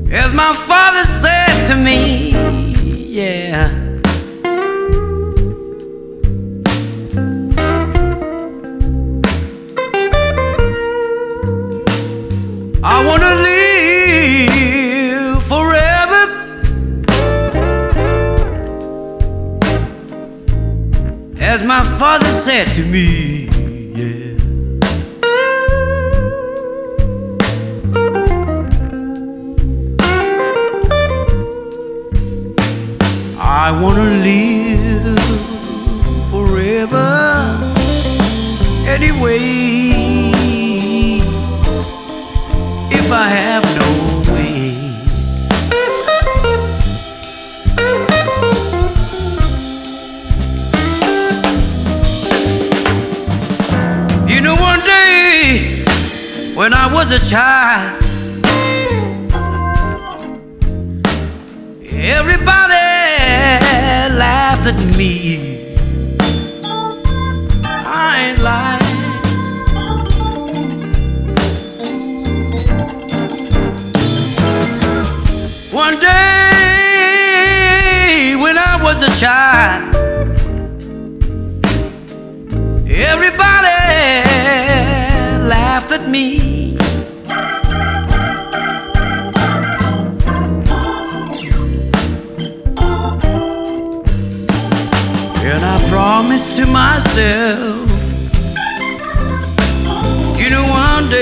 As my father said to me, yeah, I wanna live forever. As my father said to me, yeah. I wanna live forever anyway. If I have no ways, you know, one day when I was a child, everybody laughed at me. I ain't lying. One day when I was a child, everybody laughed at me. And I promised to myself, you know,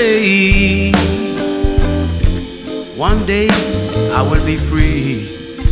one day I will be free.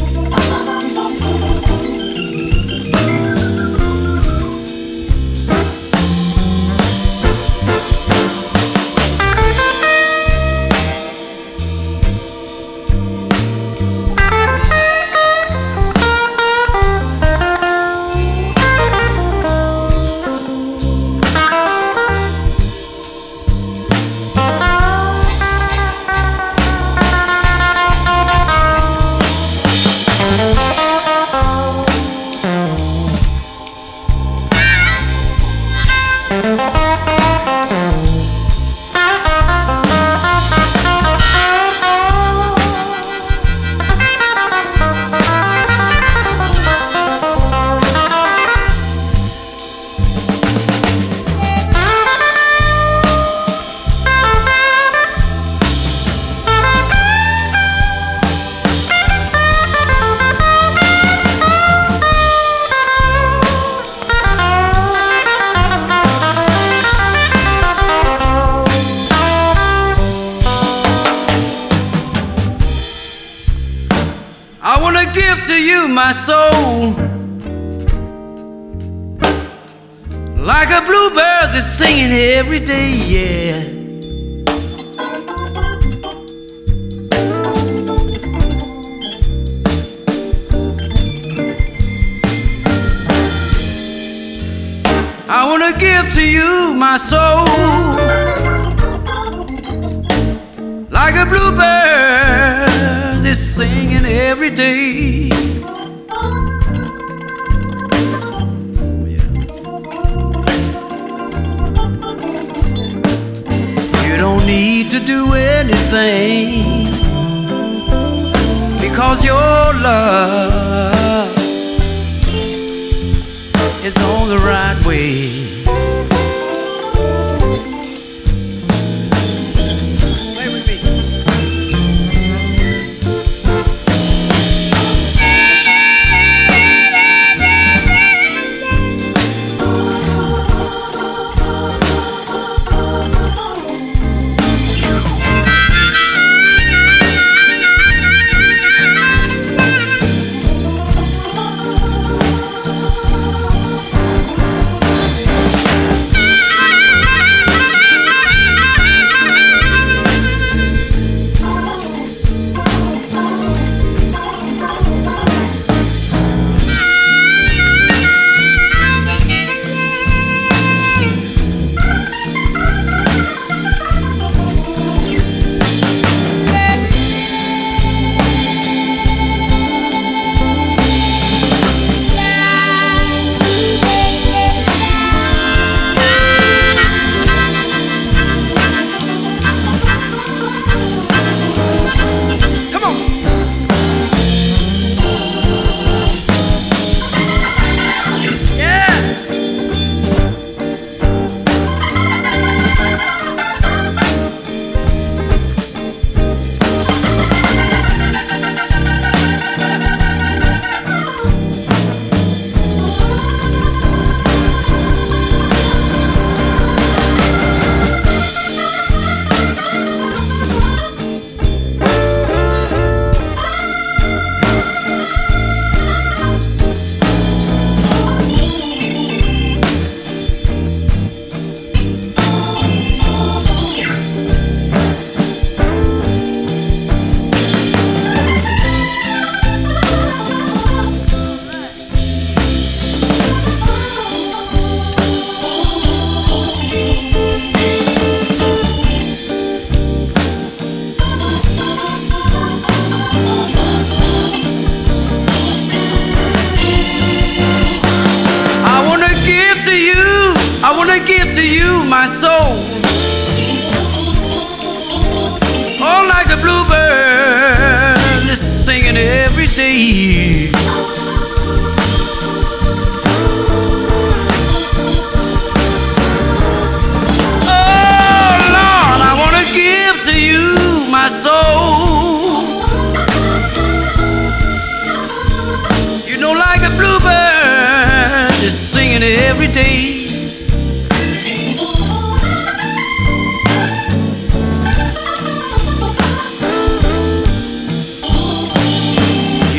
I wanna give to you my soul, like a bluebird that's singing every day, yeah. I wanna give to you my soul, like a bluebird that's singing every day. You don't need to do anything, because your love is on the right way.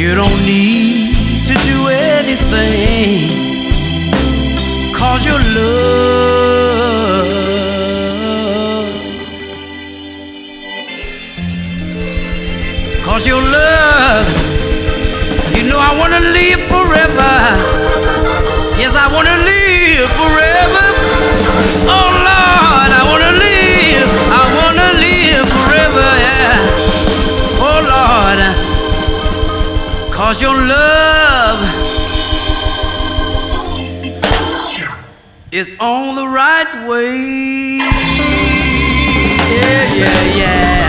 You don't need to do anything, 'cause your love, 'cause your love, you know I wanna live forever. Yes, I wanna live forever. Oh Lord, I wanna live forever, yeah. Oh Lord, 'cause your love is on the right way. Yeah, yeah, yeah.